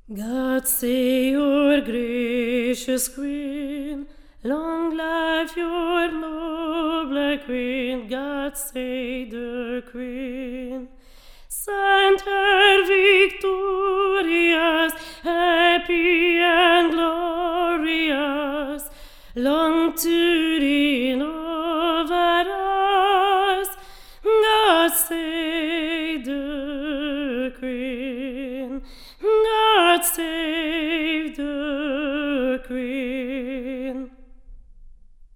God save your gracious Queen, long life your noble Queen, God save the Queen. Send her victorious, happy and glorious, long to reign over us. God save the Queen, God save